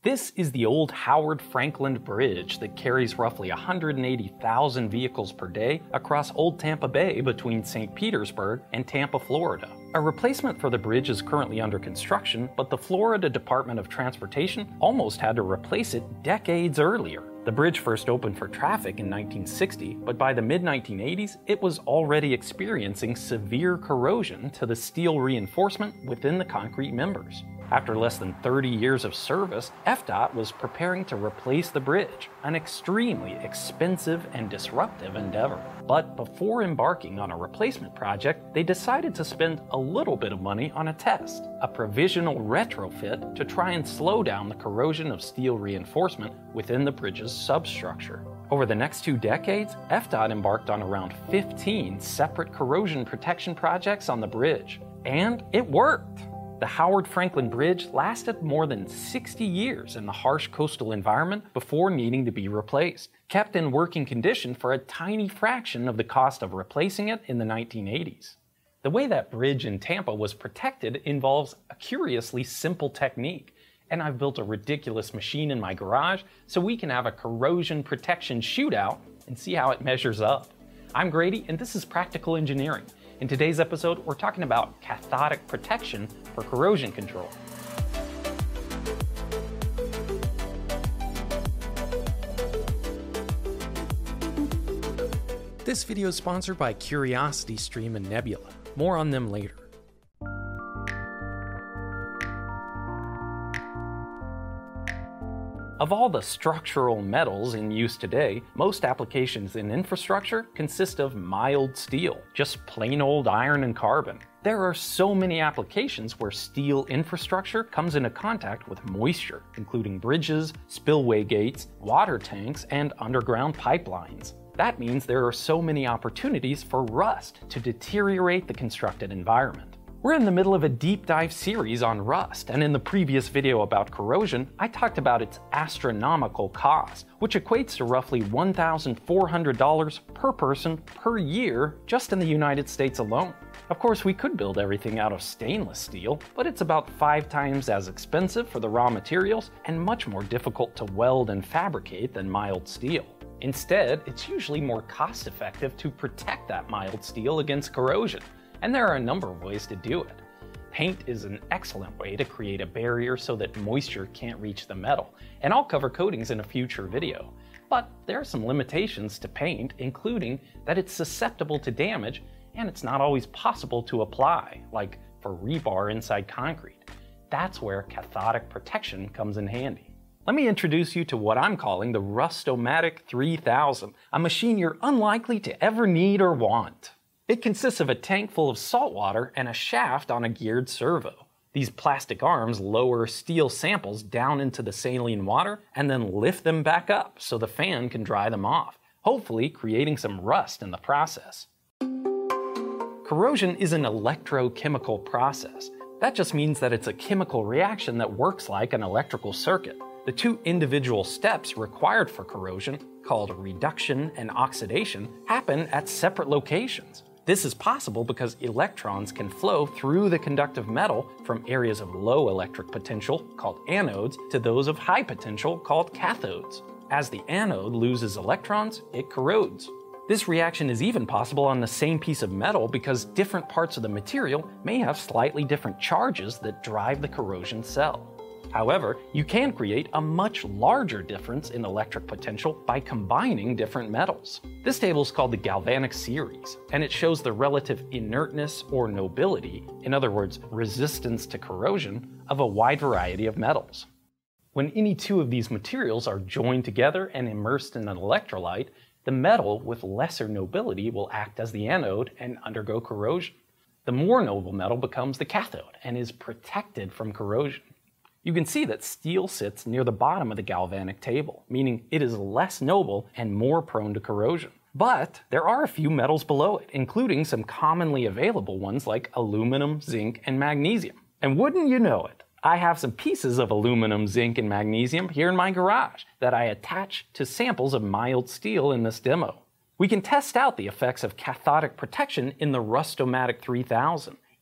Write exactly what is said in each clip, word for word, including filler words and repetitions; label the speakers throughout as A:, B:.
A: This is the old Howard Franklin Bridge that carries roughly one hundred eighty thousand vehicles per day across Old Tampa Bay between Saint Petersburg and Tampa, Florida. A replacement for the bridge is currently under construction, but the Florida Department of Transportation almost had to replace it decades earlier. The bridge first opened for traffic in nineteen sixty, but by the mid nineteen eighties, it was already experiencing severe corrosion to the steel reinforcement within the concrete members. After less than thirty years of service, F D O T was preparing to replace the bridge, an extremely expensive and disruptive endeavor. But before embarking on a replacement project, they decided to spend a little bit of money on a test, a provisional retrofit to try and slow down the corrosion of steel reinforcement within the bridge's substructure. Over the next two decades, F D O T embarked on around fifteen separate corrosion protection projects on the bridge. And it worked! The Howard Franklin Bridge lasted more than sixty years in the harsh coastal environment before needing to be replaced, kept in working condition for a tiny fraction of the cost of replacing it in the nineteen eighties. The way that bridge in Tampa was protected involves a curiously simple technique, and I've built a ridiculous machine in my garage so we can have a corrosion protection shootout and see how it measures up. I'm Grady, and this is Practical Engineering. In today's episode, we're talking about cathodic protection for corrosion control. This video is sponsored by CuriosityStream and Nebula. More on them later. Of all the structural metals in use today, most applications in infrastructure consist of mild steel, just plain old iron and carbon. There are so many applications where steel infrastructure comes into contact with moisture, including bridges, spillway gates, water tanks, and underground pipelines. That means there are so many opportunities for rust to deteriorate the constructed environment. We're in the middle of a deep dive series on rust, and in the previous video about corrosion, I talked about its astronomical cost, which equates to roughly one thousand four hundred dollars per person per year just in the United States alone. Of course, we could build everything out of stainless steel, but it's about five times as expensive for the raw materials and much more difficult to weld and fabricate than mild steel. Instead, it's usually more cost-effective to protect that mild steel against corrosion. And there are a number of ways to do it. Paint is an excellent way to create a barrier so that moisture can't reach the metal, and I'll cover coatings in a future video. But there are some limitations to paint, including that it's susceptible to damage and it's not always possible to apply, like for rebar inside concrete. That's where cathodic protection comes in handy. Let me introduce you to what I'm calling the Rust-O-Matic three thousand, a machine you're unlikely to ever need or want. It consists of a tank full of salt water and a shaft on a geared servo. These plastic arms lower steel samples down into the saline water and then lift them back up so the fan can dry them off, hopefully creating some rust in the process. Corrosion is an electrochemical process. That just means that it's a chemical reaction that works like an electrical circuit. The two individual steps required for corrosion, called reduction and oxidation, happen at separate locations. This is possible because electrons can flow through the conductive metal from areas of low electric potential, called anodes, to those of high potential, called cathodes. As the anode loses electrons, it corrodes. This reaction is even possible on the same piece of metal because different parts of the material may have slightly different charges that drive the corrosion cell. However, you can create a much larger difference in electric potential by combining different metals. This table is called the galvanic series, and it shows the relative inertness or nobility, in other words, resistance to corrosion, of a wide variety of metals. When any two of these materials are joined together and immersed in an electrolyte, the metal with lesser nobility will act as the anode and undergo corrosion. The more noble metal becomes the cathode and is protected from corrosion. You can see that steel sits near the bottom of the galvanic table, meaning it is less noble and more prone to corrosion. But there are a few metals below it, including some commonly available ones like aluminum, zinc, and magnesium. And wouldn't you know it, I have some pieces of aluminum, zinc, and magnesium here in my garage that I attach to samples of mild steel in this demo. We can test out the effects of cathodic protection in the Rust-O-Matic three thousand.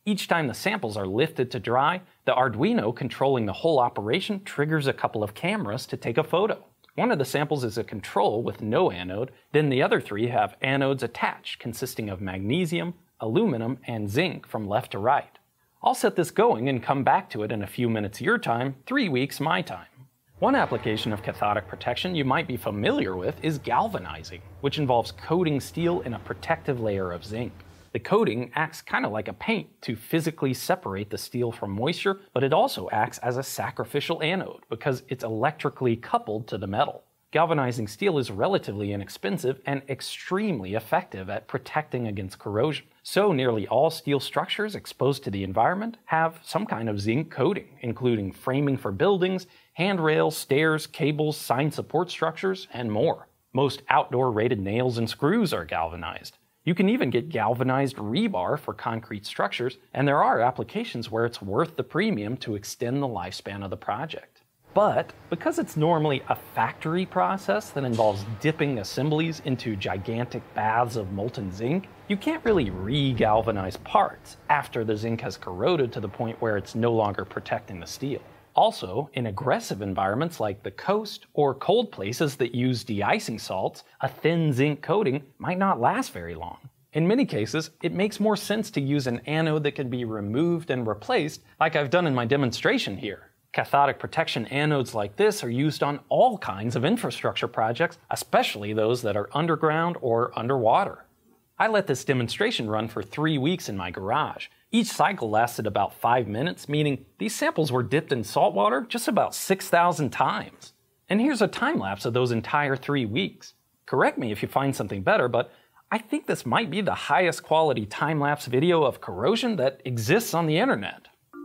A: Each time the samples are lifted to dry, the Arduino controlling the whole operation triggers a couple of cameras to take a photo. One of the samples is a control with no anode, then the other three have anodes attached consisting of magnesium, aluminum, and zinc from left to right. I'll set this going and come back to it in a few minutes your time, three weeks my time. One application of cathodic protection you might be familiar with is galvanizing, which involves coating steel in a protective layer of zinc. The coating acts kind of like a paint to physically separate the steel from moisture, but it also acts as a sacrificial anode because it's electrically coupled to the metal. Galvanizing steel is relatively inexpensive and extremely effective at protecting against corrosion. So nearly all steel structures exposed to the environment have some kind of zinc coating, including framing for buildings, handrails, stairs, cables, sign support structures, and more. Most outdoor rated nails and screws are galvanized. You can even get galvanized rebar for concrete structures, and there are applications where it's worth the premium to extend the lifespan of the project. But because it's normally a factory process that involves dipping assemblies into gigantic baths of molten zinc, you can't really re-galvanize parts after the zinc has corroded to the point where it's no longer protecting the steel. Also, in aggressive environments like the coast or cold places that use de-icing salts, a thin zinc coating might not last very long. In many cases, it makes more sense to use an anode that can be removed and replaced, like I've done in my demonstration here. Cathodic protection anodes like this are used on all kinds of infrastructure projects, especially those that are underground or underwater. I let this demonstration run for three weeks in my garage. Each cycle lasted about five minutes, meaning these samples were dipped in salt water just about six thousand times. And here's a time lapse of those entire three weeks. Correct me if you find something better, but I think this might be the highest quality time-lapse video of corrosion that exists on the internet.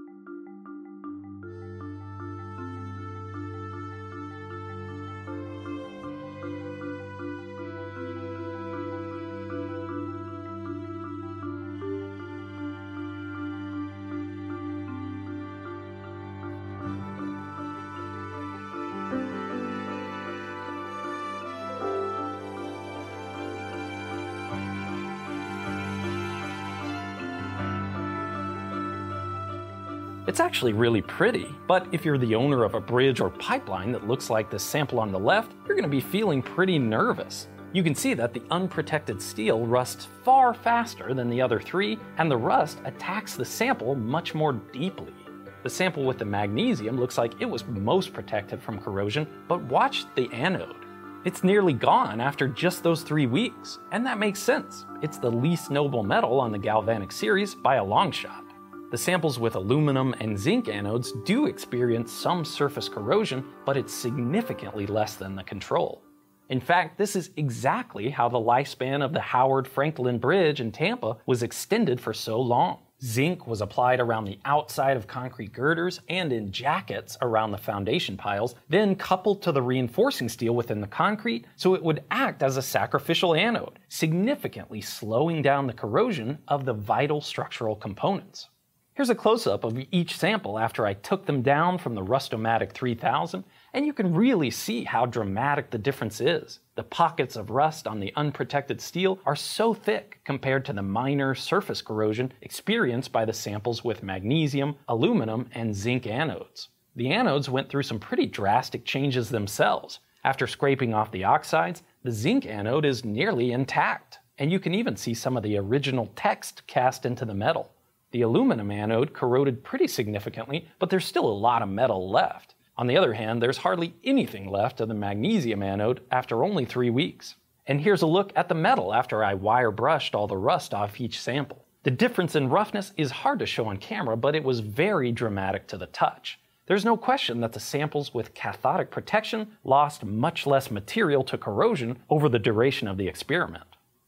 A: It's actually really pretty, but if you're the owner of a bridge or pipeline that looks like this sample on the left, you're going to be feeling pretty nervous. You can see that the unprotected steel rusts far faster than the other three, and the rust attacks the sample much more deeply. The sample with the magnesium looks like it was most protected from corrosion, but watch the anode. It's nearly gone after just those three weeks, and that makes sense. It's the least noble metal on the galvanic series by a long shot. The samples with aluminum and zinc anodes do experience some surface corrosion, but it's significantly less than the control. In fact, this is exactly how the lifespan of the Howard Franklin Bridge in Tampa was extended for so long. Zinc was applied around the outside of concrete girders and in jackets around the foundation piles, then coupled to the reinforcing steel within the concrete so it would act as a sacrificial anode, significantly slowing down the corrosion of the vital structural components. Here's a close-up of each sample after I took them down from the Rust-O-Matic three thousand, and you can really see how dramatic the difference is. The pockets of rust on the unprotected steel are so thick compared to the minor surface corrosion experienced by the samples with magnesium, aluminum, and zinc anodes. The anodes went through some pretty drastic changes themselves. After scraping off the oxides, the zinc anode is nearly intact, and you can even see some of the original text cast into the metal. The aluminum anode corroded pretty significantly, but there's still a lot of metal left. On the other hand, there's hardly anything left of the magnesium anode after only three weeks. And here's a look at the metal after I wire brushed all the rust off each sample. The difference in roughness is hard to show on camera, but it was very dramatic to the touch. There's no question that the samples with cathodic protection lost much less material to corrosion over the duration of the experiment.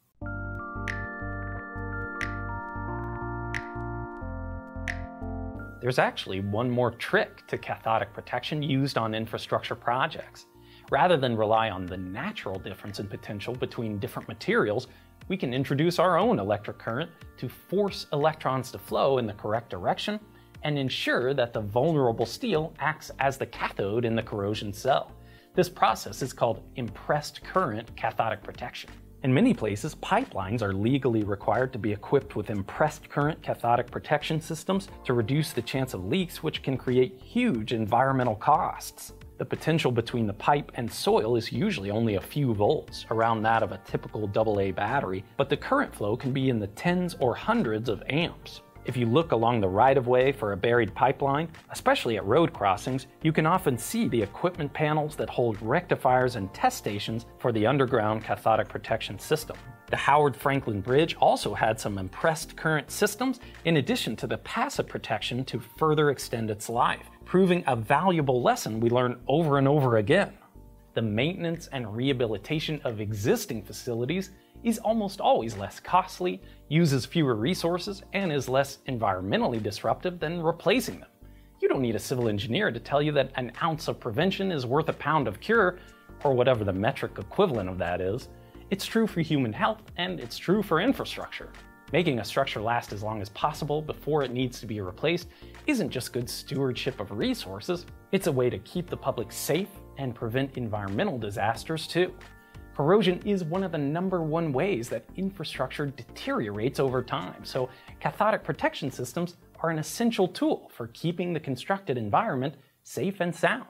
A: There's actually one more trick to cathodic protection used on infrastructure projects. Rather than rely on the natural difference in potential between different materials, we can introduce our own electric current to force electrons to flow in the correct direction and ensure that the vulnerable steel acts as the cathode in the corrosion cell. This process is called impressed current cathodic protection. In many places, pipelines are legally required to be equipped with impressed current cathodic protection systems to reduce the chance of leaks, which can create huge environmental costs. The potential between the pipe and soil is usually only a few volts, around that of a typical double A battery, but the current flow can be in the tens or hundreds of amps. If you look along the right-of-way for a buried pipeline, especially at road crossings, you can often see the equipment panels that hold rectifiers and test stations for the underground cathodic protection system. The Howard Franklin Bridge also had some impressed current systems in addition to the passive protection to further extend its life, proving a valuable lesson we learn over and over again. The maintenance and rehabilitation of existing facilities is almost always less costly, uses fewer resources, and is less environmentally disruptive than replacing them. You don't need a civil engineer to tell you that an ounce of prevention is worth a pound of cure, or whatever the metric equivalent of that is. It's true for human health, and it's true for infrastructure. Making a structure last as long as possible before it needs to be replaced isn't just good stewardship of resources, it's a way to keep the public safe and prevent environmental disasters too. Corrosion is one of the number one ways that infrastructure deteriorates over time, so cathodic protection systems are an essential tool for keeping the constructed environment safe and sound.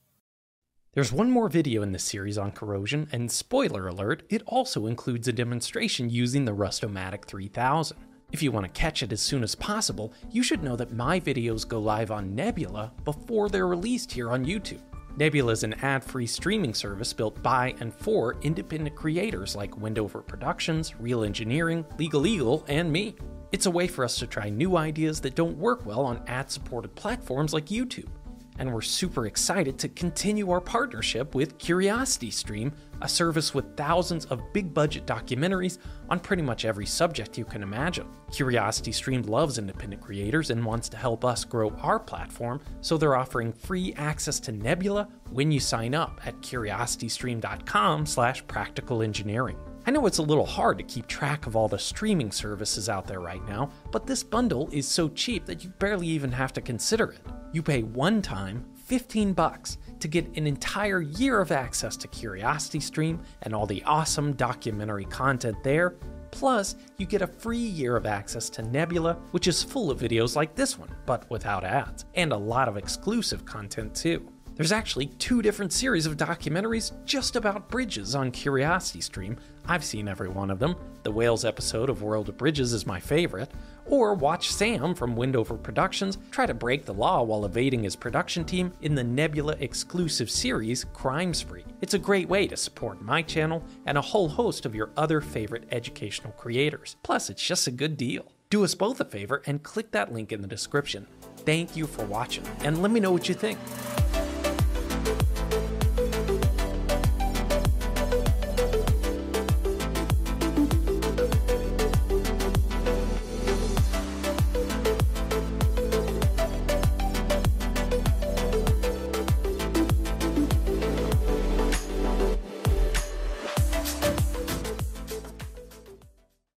A: There's one more video in this series on corrosion, and spoiler alert, it also includes a demonstration using the Rust-O-Matic three thousand. If you want to catch it as soon as possible, you should know that my videos go live on Nebula before they're released here on YouTube. Nebula is an ad-free streaming service built by and for independent creators like Wendover Productions, Real Engineering, Legal Eagle, and me. It's a way for us to try new ideas that don't work well on ad-supported platforms like YouTube. And we're super excited to continue our partnership with CuriosityStream, a service with thousands of big-budget documentaries on pretty much every subject you can imagine. CuriosityStream loves independent creators and wants to help us grow our platform, so they're offering free access to Nebula when you sign up at curiositystream dot com slash practical engineering. I know it's a little hard to keep track of all the streaming services out there right now, but this bundle is so cheap that you barely even have to consider it. You pay one time, fifteen bucks, to get an entire year of access to CuriosityStream and all the awesome documentary content there. Plus, you get a free year of access to Nebula, which is full of videos like this one, but without ads, and a lot of exclusive content too. There's actually two different series of documentaries just about bridges on CuriosityStream. I've seen every one of them. The Whales episode of World of Bridges is my favorite. Or watch Sam from Wendover Productions try to break the law while evading his production team in the Nebula exclusive series Crime Spree. It's a great way to support my channel and a whole host of your other favorite educational creators. Plus, it's just a good deal. Do us both a favor and click that link in the description. Thank you for watching, and let me know what you think.